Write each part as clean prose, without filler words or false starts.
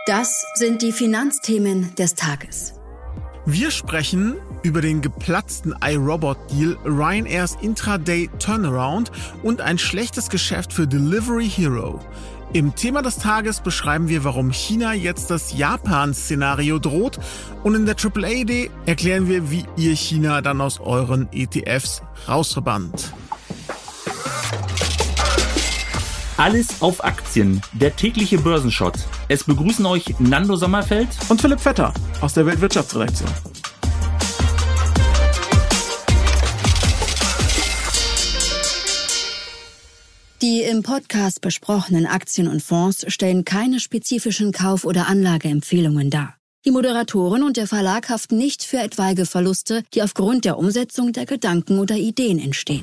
Das sind die Finanzthemen des Tages. Wir sprechen über den geplatzten iRobot-Deal, Ryanair's Intraday-Turnaround und ein schlechtes Geschäft für Delivery Hero. Im Thema des Tages beschreiben wir, warum China jetzt das Japan-Szenario droht. Und in der AAA-Day erklären wir, wie ihr China dann aus euren ETFs rausverbannt. Alles auf Aktien, der tägliche Börsenshot. Es begrüßen euch Nando Sommerfeld und Philipp Vetter aus der Weltwirtschaftsredaktion. Die im Podcast besprochenen Aktien und Fonds stellen keine spezifischen Kauf- oder Anlageempfehlungen dar. Die Moderatoren und der Verlag haften nicht für etwaige Verluste, die aufgrund der Umsetzung der Gedanken oder Ideen entstehen.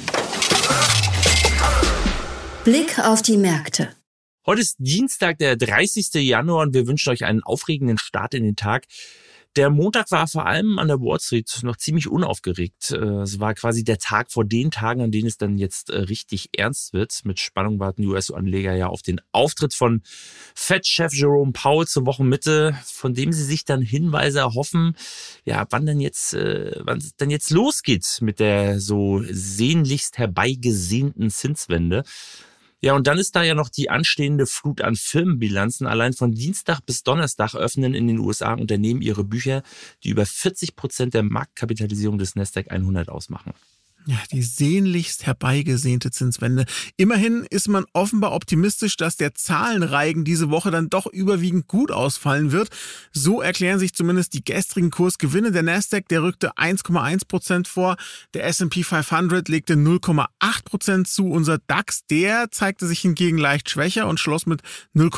Blick auf die Märkte. Heute ist Dienstag, der 30. Januar und wir wünschen euch einen aufregenden Start in den Tag. Der Montag war vor allem an der Wall Street noch ziemlich unaufgeregt. Es war quasi der Tag vor den Tagen, an denen es dann jetzt richtig ernst wird. Mit Spannung warten die US-Anleger ja auf den Auftritt von Fed-Chef Jerome Powell zur Wochenmitte, von dem sie sich dann Hinweise erhoffen, ja, wann es denn jetzt losgeht mit der so sehnlichst herbeigesehnten Zinswende. Ja, und dann ist da ja noch die anstehende Flut an Firmenbilanzen. Allein von Dienstag bis Donnerstag öffnen in den USA Unternehmen ihre Bücher, die über 40% der Marktkapitalisierung des Nasdaq 100 ausmachen. Ja, die sehnlichst herbeigesehnte Zinswende. Immerhin ist man offenbar optimistisch, dass der Zahlenreigen diese Woche dann doch überwiegend gut ausfallen wird. So erklären sich zumindest die gestrigen Kursgewinne. Der Nasdaq, der rückte 1,1% vor. Der S&P 500 legte 0,8% zu. Unser DAX, der zeigte sich hingegen leicht schwächer und schloss mit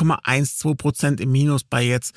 0,12% im Minus bei jetzt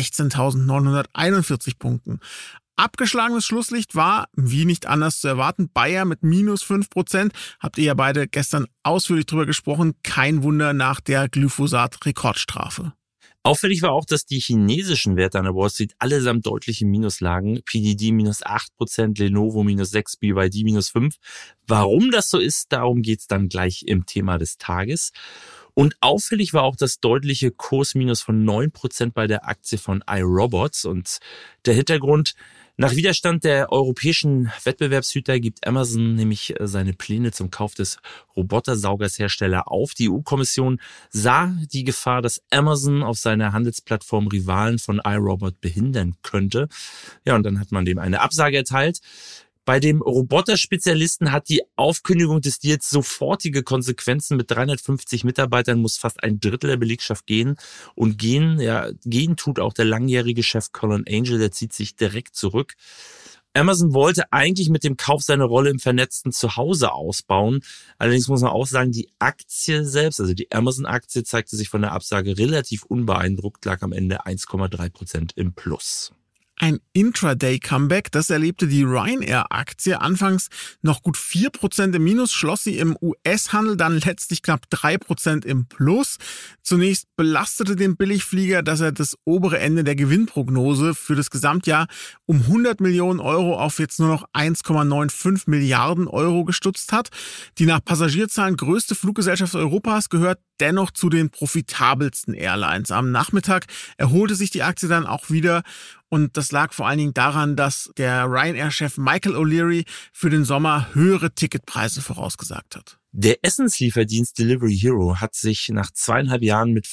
16.941 Punkten. Abgeschlagenes Schlusslicht war, wie nicht anders zu erwarten, Bayer mit minus 5%. Habt ihr ja beide gestern ausführlich drüber gesprochen. Kein Wunder nach der Glyphosat-Rekordstrafe. Auffällig war auch, dass die chinesischen Werte an der Wall Street allesamt deutlich im Minus lagen. PDD minus 8%, Lenovo minus 6%, BYD minus 5%. Warum das so ist, darum geht's dann gleich im Thema des Tages. Und auffällig war auch das deutliche Kursminus von 9% bei der Aktie von iRobot. Und der Hintergrund: Nach Widerstand der europäischen Wettbewerbshüter gibt Amazon nämlich seine Pläne zum Kauf des Robotersaugershersteller auf. Die EU-Kommission sah die Gefahr, dass Amazon auf seiner Handelsplattform Rivalen von iRobot behindern könnte. Ja, und dann hat man dem eine Absage erteilt. Bei dem Roboterspezialisten hat die Aufkündigung des Deals sofortige Konsequenzen. Mit 350 Mitarbeitern muss fast ein Drittel der Belegschaft gehen. Und gehen tut auch der langjährige Chef Colin Angel, der zieht sich direkt zurück. Amazon wollte eigentlich mit dem Kauf seine Rolle im vernetzten Zuhause ausbauen. Allerdings muss man auch sagen, die Aktie selbst, also die Amazon-Aktie, zeigte sich von der Absage relativ unbeeindruckt, lag am Ende 1,3% im Plus. Ein Intraday-Comeback, das erlebte die Ryanair-Aktie. Anfangs noch gut 4% im Minus, schloss sie im US-Handel dann letztlich knapp 3% im Plus. Zunächst belastete den Billigflieger, dass er das obere Ende der Gewinnprognose für das Gesamtjahr um 100 Millionen Euro auf jetzt nur noch 1,95 Milliarden Euro gestutzt hat. Die nach Passagierzahlen größte Fluggesellschaft Europas gehört dennoch zu den profitabelsten Airlines. Am Nachmittag erholte sich die Aktie dann auch wieder. Und das lag vor allen Dingen daran, dass der Ryanair-Chef Michael O'Leary für den Sommer höhere Ticketpreise vorausgesagt hat. Der Essenslieferdienst Delivery Hero hat sich nach 2,5 Jahren mit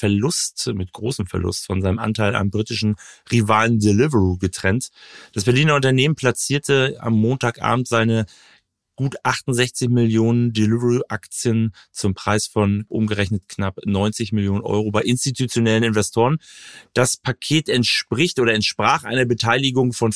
großem Verlust von seinem Anteil am britischen Rivalen Deliveroo getrennt. Das Berliner Unternehmen platzierte am Montagabend seine gut 68 Millionen Deliveroo-Aktien zum Preis von umgerechnet knapp 90 Millionen Euro bei institutionellen Investoren. Das Paket entsprach einer Beteiligung von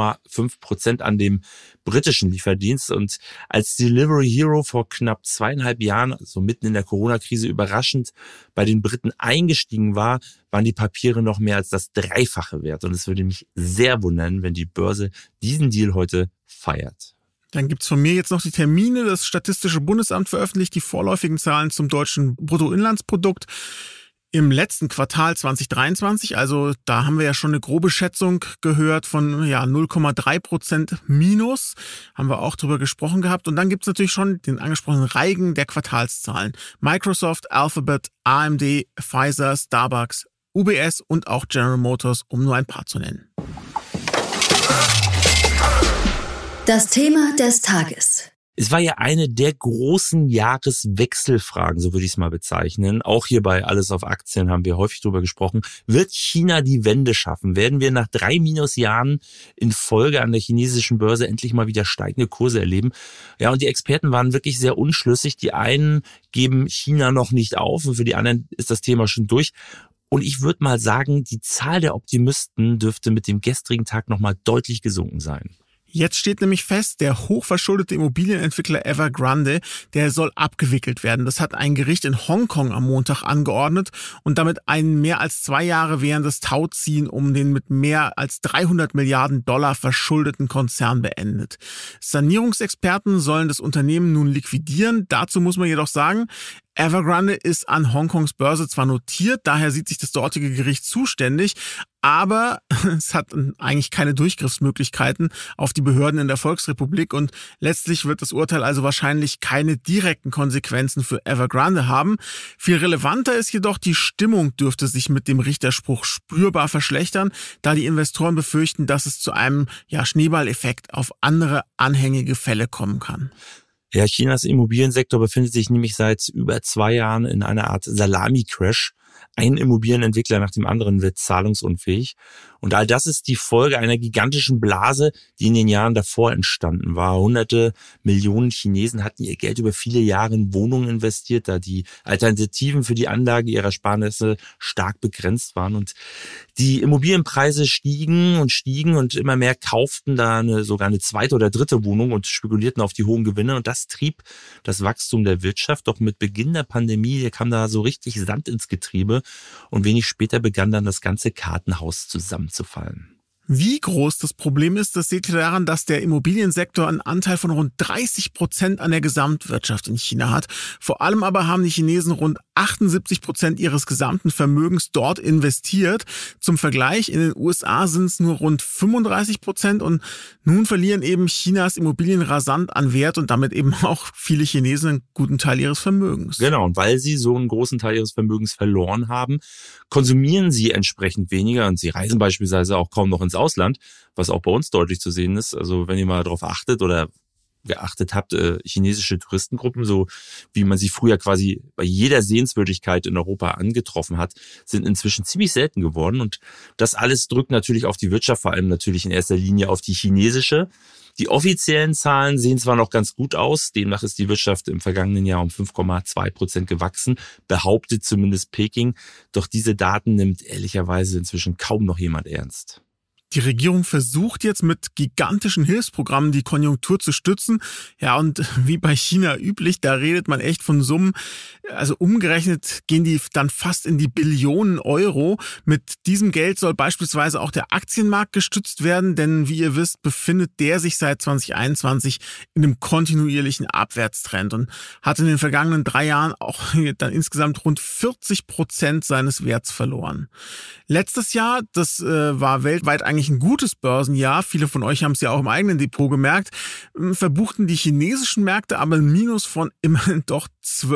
4,5% an dem britischen Lieferdienst. Und als Delivery Hero vor knapp 2,5 Jahren, also mitten in der Corona-Krise, überraschend bei den Briten eingestiegen war, waren die Papiere noch mehr als das Dreifache wert. Und es würde mich sehr wundern, wenn die Börse diesen Deal heute feiert. Dann gibt's von mir jetzt noch die Termine. Das Statistische Bundesamt veröffentlicht die vorläufigen Zahlen zum deutschen Bruttoinlandsprodukt im letzten Quartal 2023. Also da haben wir ja schon eine grobe Schätzung gehört von 0,3% Minus. Haben wir auch drüber gesprochen gehabt. Und dann gibt's natürlich schon den angesprochenen Reigen der Quartalszahlen. Microsoft, Alphabet, AMD, Pfizer, Starbucks, UBS und auch General Motors, um nur ein paar zu nennen. Das Thema des Tages. Es war ja eine der großen Jahreswechselfragen, so würde ich es mal bezeichnen. Auch hier bei Alles auf Aktien haben wir häufig drüber gesprochen. Wird China die Wende schaffen? Werden wir nach 3 Minusjahren in Folge an der chinesischen Börse endlich mal wieder steigende Kurse erleben? Ja, und die Experten waren wirklich sehr unschlüssig. Die einen geben China noch nicht auf und für die anderen ist das Thema schon durch. Und ich würde mal sagen, die Zahl der Optimisten dürfte mit dem gestrigen Tag nochmal deutlich gesunken sein. Jetzt steht nämlich fest, der hochverschuldete Immobilienentwickler Evergrande, der soll abgewickelt werden. Das hat ein Gericht in Hongkong am Montag angeordnet und damit ein mehr als 2 Jahre währendes Tauziehen um den mit mehr als 300 Milliarden Dollar verschuldeten Konzern beendet. Sanierungsexperten sollen das Unternehmen nun liquidieren. Dazu muss man jedoch sagen, Evergrande ist an Hongkongs Börse zwar notiert, daher sieht sich das dortige Gericht zuständig, aber es hat eigentlich keine Durchgriffsmöglichkeiten auf die Behörden in der Volksrepublik und letztlich wird das Urteil also wahrscheinlich keine direkten Konsequenzen für Evergrande haben. Viel relevanter ist jedoch, die Stimmung dürfte sich mit dem Richterspruch spürbar verschlechtern, da die Investoren befürchten, dass es zu einem Schneeballeffekt auf andere anhängige Fälle kommen kann. Ja, Chinas Immobiliensektor befindet sich nämlich seit über 2 Jahren in einer Art Salami-Crash. Ein Immobilienentwickler nach dem anderen wird zahlungsunfähig. Und all das ist die Folge einer gigantischen Blase, die in den Jahren davor entstanden war. Hunderte Millionen Chinesen hatten ihr Geld über viele Jahre in Wohnungen investiert, da die Alternativen für die Anlage ihrer Sparnisse stark begrenzt waren. Und die Immobilienpreise stiegen und immer mehr kauften da sogar eine zweite oder dritte Wohnung und spekulierten auf die hohen Gewinne. Und das trieb das Wachstum der Wirtschaft. Doch mit Beginn der Pandemie kam da so richtig Sand ins Getriebe. Und wenig später begann dann das ganze Kartenhaus zusammenzufallen. Wie groß das Problem ist, das seht ihr daran, dass der Immobiliensektor einen Anteil von rund 30% an der Gesamtwirtschaft in China hat. Vor allem aber haben die Chinesen rund 78% ihres gesamten Vermögens dort investiert. Zum Vergleich, in den USA sind es nur rund 35% und nun verlieren eben Chinas Immobilien rasant an Wert und damit eben auch viele Chinesen einen guten Teil ihres Vermögens. Genau, und weil sie so einen großen Teil ihres Vermögens verloren haben, konsumieren sie entsprechend weniger und sie reisen beispielsweise auch kaum noch ins Ausland, was auch bei uns deutlich zu sehen ist. Also wenn ihr mal darauf achtet oder geachtet habt, chinesische Touristengruppen, so wie man sie früher quasi bei jeder Sehenswürdigkeit in Europa angetroffen hat, sind inzwischen ziemlich selten geworden. Und das alles drückt natürlich auf die Wirtschaft, vor allem natürlich in erster Linie auf die chinesische. Die offiziellen Zahlen sehen zwar noch ganz gut aus, demnach ist die Wirtschaft im vergangenen Jahr um 5,2% gewachsen, behauptet zumindest Peking. Doch diese Daten nimmt ehrlicherweise inzwischen kaum noch jemand ernst. Die Regierung versucht jetzt mit gigantischen Hilfsprogrammen die Konjunktur zu stützen. Ja, und wie bei China üblich, da redet man echt von Summen. Also umgerechnet gehen die dann fast in die Billionen Euro. Mit diesem Geld soll beispielsweise auch der Aktienmarkt gestützt werden, denn wie ihr wisst, befindet der sich seit 2021 in einem kontinuierlichen Abwärtstrend und hat in den vergangenen 3 Jahren auch dann insgesamt rund 40% seines Werts verloren. Letztes Jahr, das war weltweit eigentlich ein gutes Börsenjahr, viele von euch haben es ja auch im eigenen Depot gemerkt, verbuchten die chinesischen Märkte aber ein Minus von immerhin doch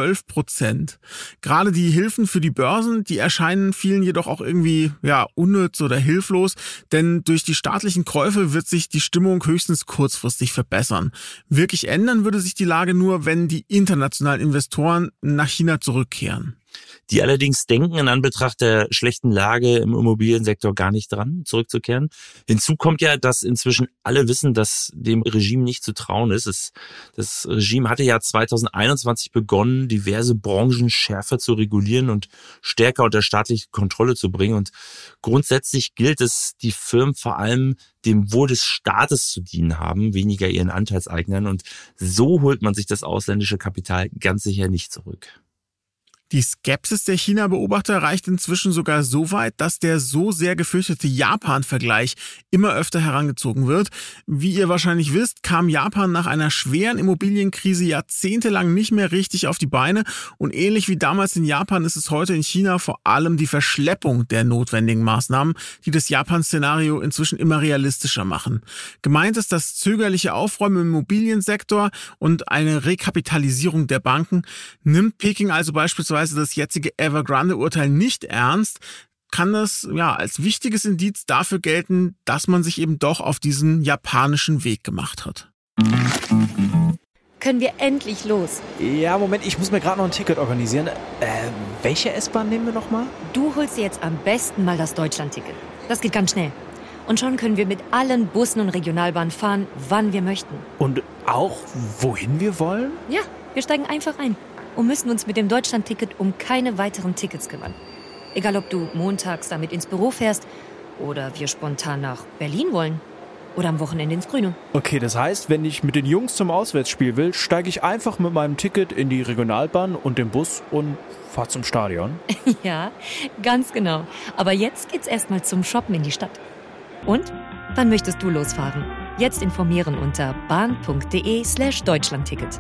12%. Gerade die Hilfen für die Börsen, die erscheinen vielen jedoch auch irgendwie unnütz oder hilflos, denn durch die staatlichen Käufe wird sich die Stimmung höchstens kurzfristig verbessern. Wirklich ändern würde sich die Lage nur, wenn die internationalen Investoren nach China zurückkehren. Die allerdings denken in Anbetracht der schlechten Lage im Immobiliensektor gar nicht dran, zurückzukehren. Hinzu kommt ja, dass inzwischen alle wissen, dass dem Regime nicht zu trauen ist. Das Regime hatte ja 2021 begonnen, diverse Branchen schärfer zu regulieren und stärker unter staatliche Kontrolle zu bringen. Und grundsätzlich gilt es, die Firmen vor allem dem Wohl des Staates zu dienen haben, weniger ihren Anteilseignern. Und so holt man sich das ausländische Kapital ganz sicher nicht zurück. Die Skepsis der China-Beobachter reicht inzwischen sogar so weit, dass der so sehr gefürchtete Japan-Vergleich immer öfter herangezogen wird. Wie ihr wahrscheinlich wisst, kam Japan nach einer schweren Immobilienkrise jahrzehntelang nicht mehr richtig auf die Beine. Und ähnlich wie damals in Japan ist es heute in China vor allem die Verschleppung der notwendigen Maßnahmen, die das Japan-Szenario inzwischen immer realistischer machen. Gemeint ist das zögerliche Aufräumen im Immobiliensektor und eine Rekapitalisierung der Banken. Nimmt Peking also beispielsweise das jetzige Evergrande-Urteil nicht ernst, kann das ja als wichtiges Indiz dafür gelten, dass man sich eben doch auf diesen japanischen Weg gemacht hat. Können wir endlich los? Ja, Moment, ich muss mir gerade noch ein Ticket organisieren. Welche S-Bahn nehmen wir nochmal? Du holst dir jetzt am besten mal das Deutschland-Ticket. Das geht ganz schnell. Und schon können wir mit allen Bussen und Regionalbahnen fahren, wann wir möchten. Und auch, wohin wir wollen? Ja, wir steigen einfach ein und müssen uns mit dem Deutschland-Ticket um keine weiteren Tickets kümmern. Egal, ob du montags damit ins Büro fährst oder wir spontan nach Berlin wollen. Oder am Wochenende ins Grüne. Okay, das heißt, wenn ich mit den Jungs zum Auswärtsspiel will, steige ich einfach mit meinem Ticket in die Regionalbahn und den Bus und fahre zum Stadion. Ja, ganz genau. Aber jetzt geht's erstmal zum Shoppen in die Stadt. Und? Wann möchtest du losfahren? Jetzt informieren unter bahn.de/Deutschlandticket.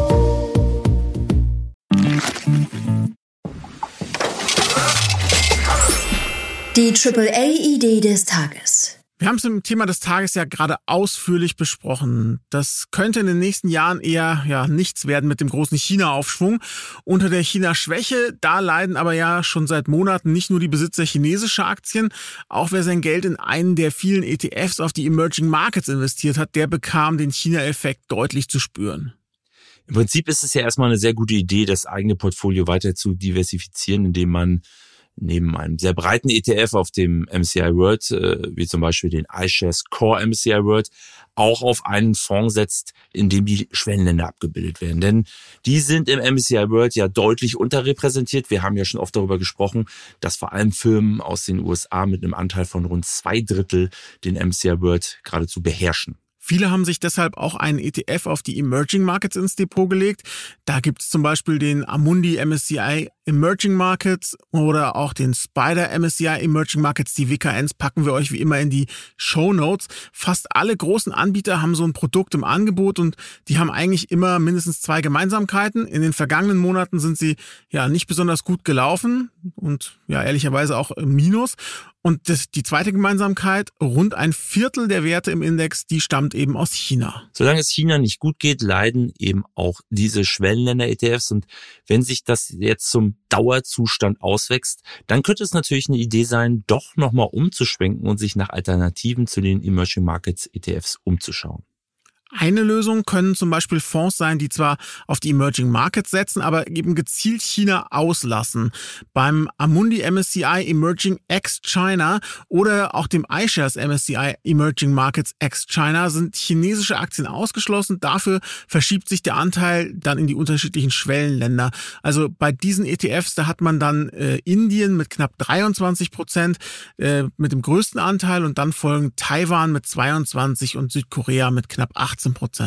Die AAA-Idee des Tages. Wir haben es im Thema des Tages ja gerade ausführlich besprochen. Das könnte in den nächsten Jahren eher nichts werden mit dem großen China-Aufschwung. Unter der China-Schwäche, da leiden aber ja schon seit Monaten nicht nur die Besitzer chinesischer Aktien. Auch wer sein Geld in einen der vielen ETFs auf die Emerging Markets investiert hat, der bekam den China-Effekt deutlich zu spüren. Im Prinzip ist es ja erstmal eine sehr gute Idee, das eigene Portfolio weiter zu diversifizieren, indem man neben einem sehr breiten ETF auf dem MSCI World, wie zum Beispiel den iShares Core MSCI World, auch auf einen Fonds setzt, in dem die Schwellenländer abgebildet werden. Denn die sind im MSCI World ja deutlich unterrepräsentiert. Wir haben ja schon oft darüber gesprochen, dass vor allem Firmen aus den USA mit einem Anteil von rund 2/3 den MSCI World geradezu beherrschen. Viele haben sich deshalb auch einen ETF auf die Emerging Markets ins Depot gelegt. Da gibt es zum Beispiel den Amundi MSCI Emerging Markets oder auch den Spider MSCI Emerging Markets. Die WKNs packen wir euch wie immer in die Shownotes. Fast alle großen Anbieter haben so ein Produkt im Angebot und die haben eigentlich immer mindestens 2 Gemeinsamkeiten. In den vergangenen Monaten sind sie ja nicht besonders gut gelaufen und ja ehrlicherweise auch im Minus. Und die zweite Gemeinsamkeit, rund 1/4 der Werte im Index, die stammt eben aus China. Solange es China nicht gut geht, leiden eben auch diese Schwellenländer-ETFs. Und wenn sich das jetzt zum Dauerzustand auswächst, dann könnte es natürlich eine Idee sein, doch nochmal umzuschwenken und sich nach Alternativen zu den Emerging Markets ETFs umzuschauen. Eine Lösung können zum Beispiel Fonds sein, die zwar auf die Emerging Markets setzen, aber eben gezielt China auslassen. Beim Amundi MSCI Emerging ex-China oder auch dem iShares MSCI Emerging Markets ex-China sind chinesische Aktien ausgeschlossen. Dafür verschiebt sich der Anteil dann in die unterschiedlichen Schwellenländer. Also bei diesen ETFs, da hat man dann Indien mit knapp 23% mit dem größten Anteil und dann folgen Taiwan mit 22% und Südkorea mit knapp 18%.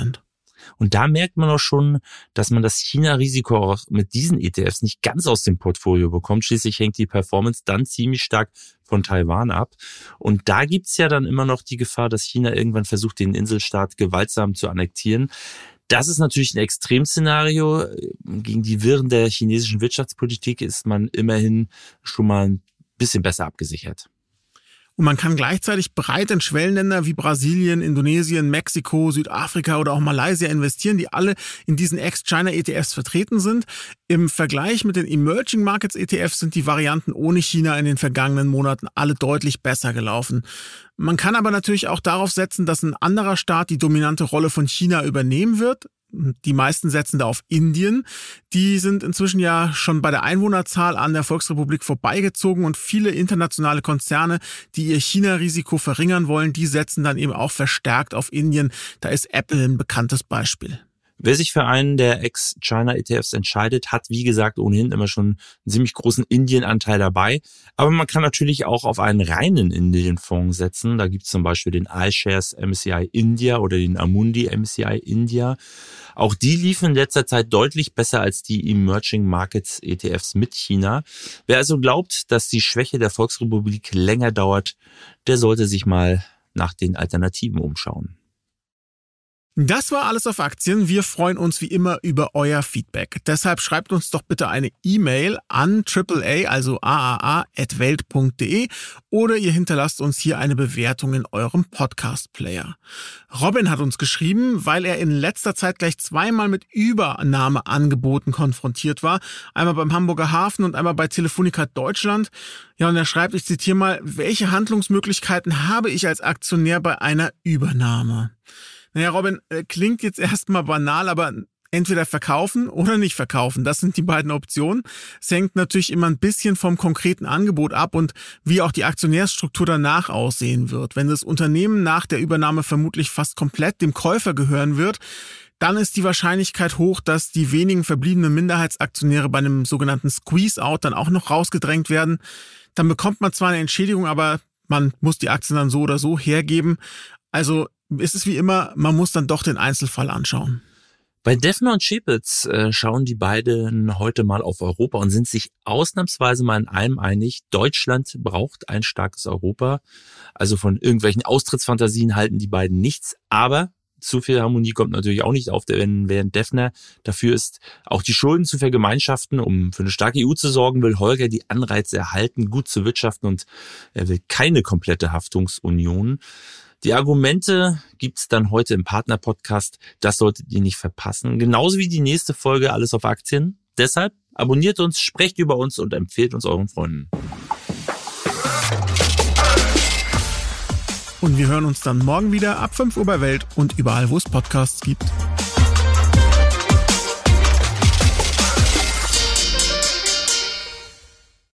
Und da merkt man auch schon, dass man das China-Risiko auch mit diesen ETFs nicht ganz aus dem Portfolio bekommt. Schließlich hängt die Performance dann ziemlich stark von Taiwan ab. Und da gibt's ja dann immer noch die Gefahr, dass China irgendwann versucht, den Inselstaat gewaltsam zu annektieren. Das ist natürlich ein Extremszenario. Gegen die Wirren der chinesischen Wirtschaftspolitik ist man immerhin schon mal ein bisschen besser abgesichert. Und man kann gleichzeitig breit in Schwellenländer wie Brasilien, Indonesien, Mexiko, Südafrika oder auch Malaysia investieren, die alle in diesen Ex-China-ETFs vertreten sind. Im Vergleich mit den Emerging Markets ETFs sind die Varianten ohne China in den vergangenen Monaten alle deutlich besser gelaufen. Man kann aber natürlich auch darauf setzen, dass ein anderer Staat die dominante Rolle von China übernehmen wird. Die meisten setzen da auf Indien. Die sind inzwischen ja schon bei der Einwohnerzahl an der Volksrepublik vorbeigezogen und viele internationale Konzerne, die ihr China-Risiko verringern wollen, die setzen dann eben auch verstärkt auf Indien. Da ist Apple ein bekanntes Beispiel. Wer sich für einen der Ex-China-ETFs entscheidet, hat, wie gesagt, ohnehin immer schon einen ziemlich großen Indien-Anteil dabei. Aber man kann natürlich auch auf einen reinen Indien-Fonds setzen. Da gibt es zum Beispiel den iShares MSCI India oder den Amundi MSCI India. Auch die liefen in letzter Zeit deutlich besser als die Emerging Markets ETFs mit China. Wer also glaubt, dass die Schwäche der Volksrepublik länger dauert, der sollte sich mal nach den Alternativen umschauen. Das war alles auf Aktien. Wir freuen uns wie immer über euer Feedback. Deshalb schreibt uns doch bitte eine E-Mail an AAA, also aaa@welt.de, oder ihr hinterlasst uns hier eine Bewertung in eurem Podcast-Player. Robin hat uns geschrieben, weil er in letzter Zeit gleich zweimal mit Übernahmeangeboten konfrontiert war. Einmal beim Hamburger Hafen und einmal bei Telefonica Deutschland. Ja, und er schreibt, ich zitiere mal, welche Handlungsmöglichkeiten habe ich als Aktionär bei einer Übernahme? Naja, Robin, klingt jetzt erstmal banal, aber entweder verkaufen oder nicht verkaufen. Das sind die beiden Optionen. Es hängt natürlich immer ein bisschen vom konkreten Angebot ab und wie auch die Aktionärsstruktur danach aussehen wird. Wenn das Unternehmen nach der Übernahme vermutlich fast komplett dem Käufer gehören wird, dann ist die Wahrscheinlichkeit hoch, dass die wenigen verbliebenen Minderheitsaktionäre bei einem sogenannten Squeeze-Out dann auch noch rausgedrängt werden. Dann bekommt man zwar eine Entschädigung, aber man muss die Aktien dann so oder so hergeben. Also ist es wie immer, man muss dann doch den Einzelfall anschauen. Bei Deffner und Chepitz schauen die beiden heute mal auf Europa und sind sich ausnahmsweise mal in einem einig. Deutschland braucht ein starkes Europa. Also von irgendwelchen Austrittsfantasien halten die beiden nichts. Aber zu viel Harmonie kommt natürlich auch nicht auf, während Deffner dafür ist, auch die Schulden zu vergemeinschaften, um für eine starke EU zu sorgen, will Holger die Anreize erhalten, gut zu wirtschaften, und er will keine komplette Haftungsunion. Die Argumente gibt's dann heute im Partner-Podcast. Das solltet ihr nicht verpassen. Genauso wie die nächste Folge Alles auf Aktien. Deshalb abonniert uns, sprecht über uns und empfehlt uns euren Freunden. Und wir hören uns dann morgen wieder ab 5 Uhr bei Welt und überall, wo es Podcasts gibt.